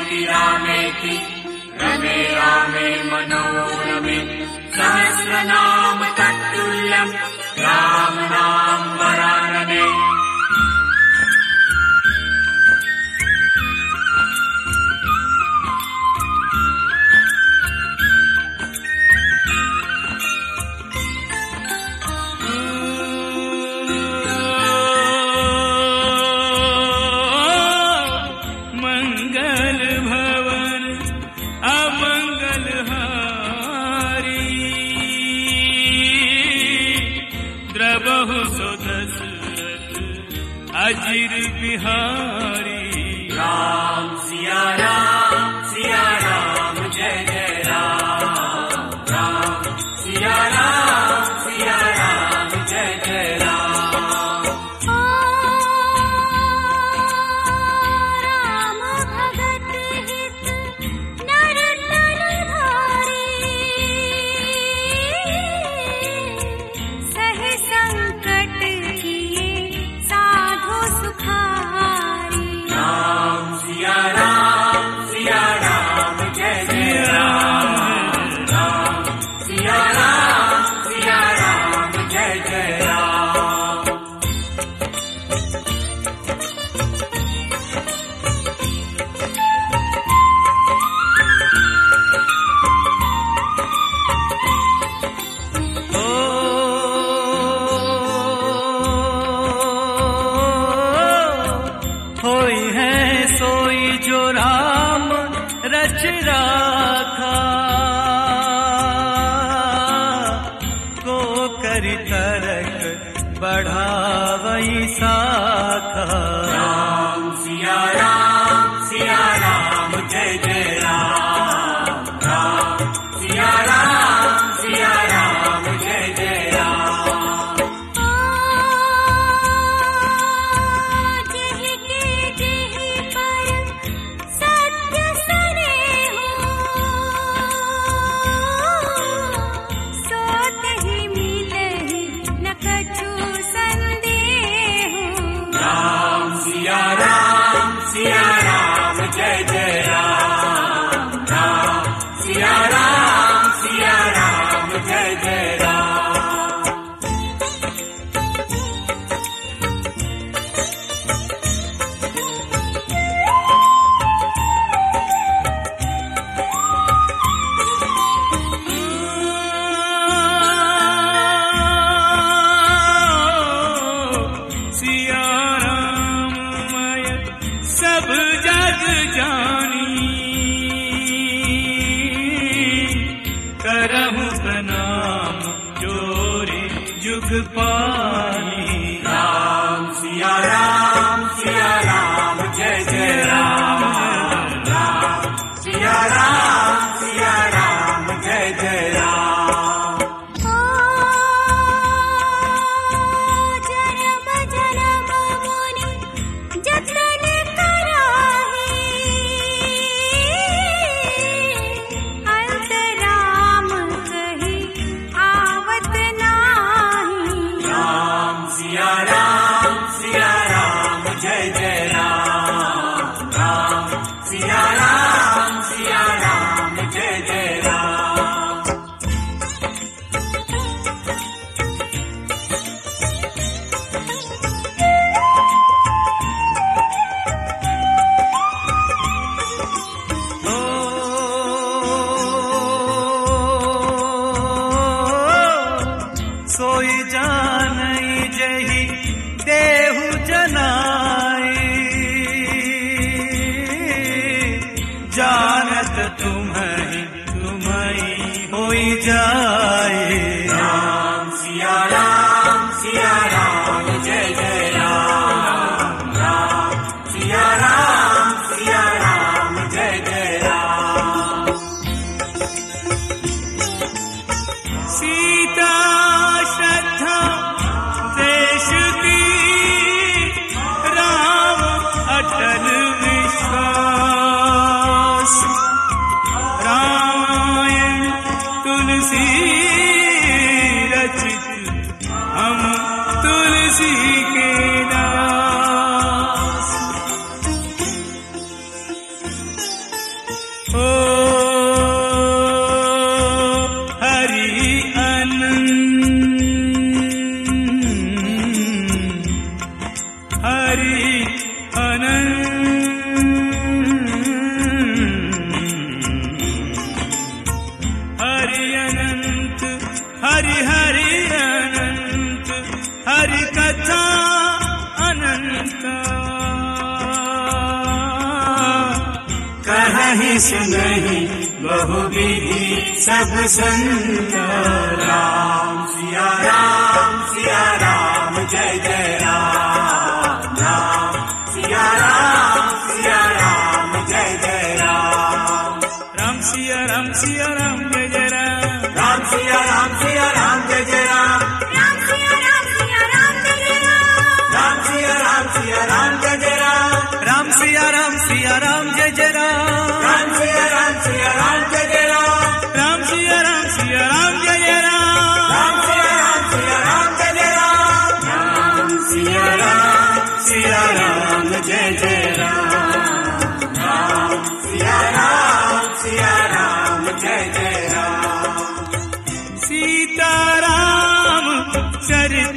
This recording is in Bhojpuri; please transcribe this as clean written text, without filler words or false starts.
रामेति रमे रामे मनोरमे सहस्रनाम तत्तुल्यं राम नाम वरानने। अजिर बिहारी राम सिया राम जय जय राम। राम सिया राम जय जय राम। राम भगत हित नर तन धारी सही संकट किए साधु सुखारी। राम सिया राम जय जय राम। राम सिया राम जय जय राम। होई है सोई जो राम रच राखा को करि तरक बढ़ावई साखा। राम सिया राम जय जय राम। राम सिया राम जय जय राम। जेहि के जेहि पर सत्य स्नेहो सोतहि मिलहि न कछु संदेहो। राम सिया राम जय जय राम। राम सिया राम जय जय राम। सिया राम मय सब जग जानी करहु प्रणाम जोरी जुग पानी। राम सिया राम जय जय राम। राम सिया राम जय जय राम। जन्म जन्म मुनि जतन कराहि अंत राम कहि आवत नाही। राम सिया राम जय जय राम। राम सिया राम जय जय राम। सोई जानई जही देहु जनाई जानत तुम्हें होई जाए। राम सिया राम जय जय राम। राम सिया राम जय जय राम। सीता श्रद्धा देश की राम अटल विश्वास रामायण तुलसी सुनहि सुनहि बहुविधि सब संत। राम सिया राम जय जय राम। राम सिया राम जय जय राम। राम सिया राम जय जय राम। राम सिया राम जय जय राम। राम सिया राम जय जय राम। राम सिया राम जय जय राम। राम सिया राम जय जय राम। राम सिया राम जय जय राम। राम सिया राम जय जय राम। राम सिया राम जय जय राम। राम सिया राम जय जय राम। राम सिया राम जय जय राम। सीताराम चरित